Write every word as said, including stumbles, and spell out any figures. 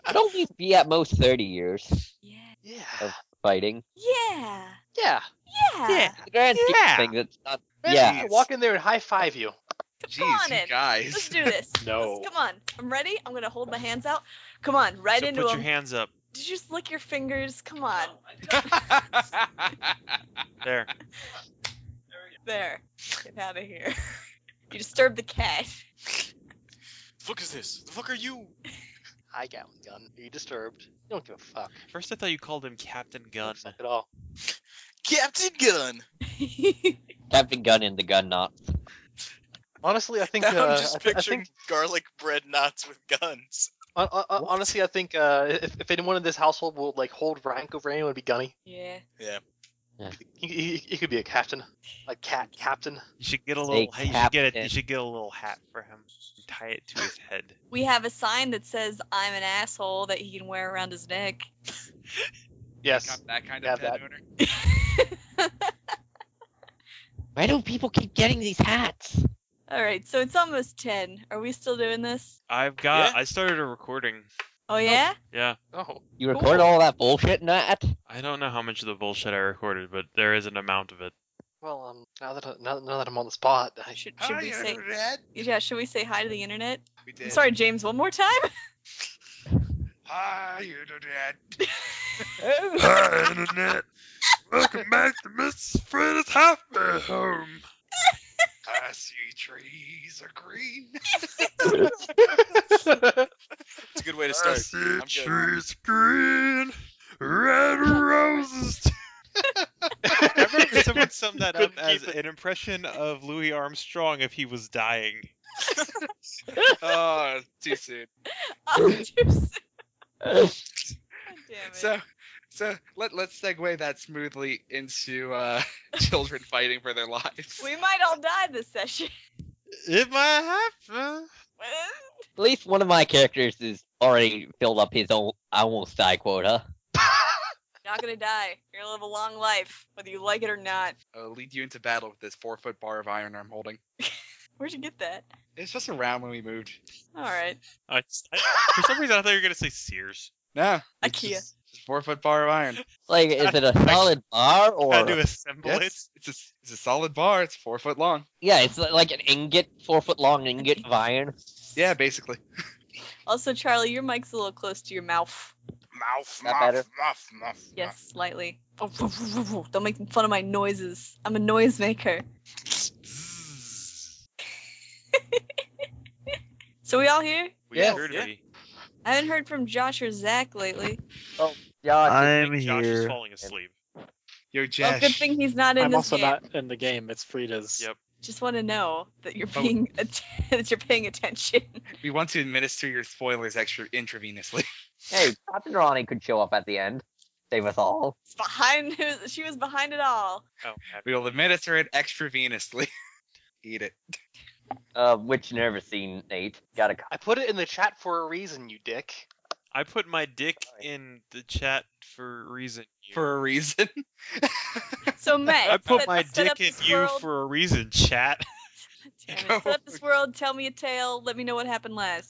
I'd only be at most thirty years Yeah. Yeah. of fighting. Yeah. Yeah. Yeah. Yeah. The grand scheme Yeah. of things, it's not. Man, Yeah. I walk in there and high five you. Come Jeez, on you in. guys. Let's do this. No. Let's- come on. I'm ready. I'm gonna hold my hands out. Come on, right so into put them. your hands up. Did you just lick your fingers? Come on. There. There. Get out of here. You disturbed the cat. Fuck is this? The fuck are you? High gallon gun. Are you disturbed? You don't give a fuck. First I thought you called him Captain You Gun. don't fuck at all. Captain Gun. Captain Gun in the gun knot. Honestly, I think. Now uh, I'm just I, th- I picturing think. garlic bread knots with guns. hon- hon- honestly, I think uh, if, if anyone in this household will like hold rank over anyone, it would be Gunny. Yeah. He, he, he could be a captain, like cat captain. You should get a Say little. You should get it. You Captain. should get a little hat for him. And tie it to his head. We have a sign that says "I'm an asshole" that he can wear around his neck. Yes. Got that kind Yeah, of pet that- owner. Why do people keep getting these hats? All right, so it's almost ten. Are we still doing this? I've got. Yeah. I started a recording. Oh yeah. Yeah. Oh. You record all that bullshit in that? I don't know how much of the bullshit I recorded, but there is an amount of it. Well, um, now that I- now, now that I'm on the spot, I Should should Hi, we say? Internet. Yeah, should we say hi to the internet? We did. I'm sorry, James. One more time. Hi, Internet. Hi, Internet. Welcome back to Missus Fred's Halfway Home. I see trees are green. It's a good way to start. I see I'm good. trees green, red roses. I remember someone summed that up Couldn't as keep it. an impression of Louis Armstrong if he was dying. Oh, too soon. Oh, too soon. God damn it. So, so let let's segue that smoothly into uh, children fighting for their lives. we might all die this session. It might happen. At least one of my characters is already filled up his own almost die quota. Not gonna die. You're gonna live a long life, whether you like it or not. I'll lead you into battle with this four foot bar of iron I'm holding. Where'd you get that? It's just around when we moved. All right. I, I, for some reason, I thought you were gonna say Sears. No, it's IKEA. Just, just four foot bar of iron. Like, is it a solid bar or? Had to assemble it. Yes, it's a it's a solid bar. It's four foot long. Yeah, it's like an ingot, four foot long ingot of iron. Yeah, basically. Also, Charlie, your mic's a little close to your mouth. Mouth, That mouth, better? mouth, mouth. Yes, slightly. Don't make fun of my noises. I'm a noisemaker. So we all here? We Yeah, appear to yeah. be. I haven't heard from Josh or Zach lately. Yeah, I think Josh is falling asleep. Yo, Well, Josh. good thing he's not in I'm this also game. not in the game. It's Frida's. Yep. Just want to know that you're Oh. being att- that you're paying attention. We want to administer your spoilers extra intravenously. Hey, Captain Ronnie could show up at the end, save us all. It's behind. She was behind it all. Oh, We will administer it extravenously. Eat it. Uh, which nervous scene, Nate? Gotta. I put it in the chat for a reason, you dick. I put my dick in the chat for a reason. you- For a reason. So Matt, I put set- my set dick up in this you world. for a reason, chat. Damn it. Set up this world. Tell me a tale. Let me know what happened last.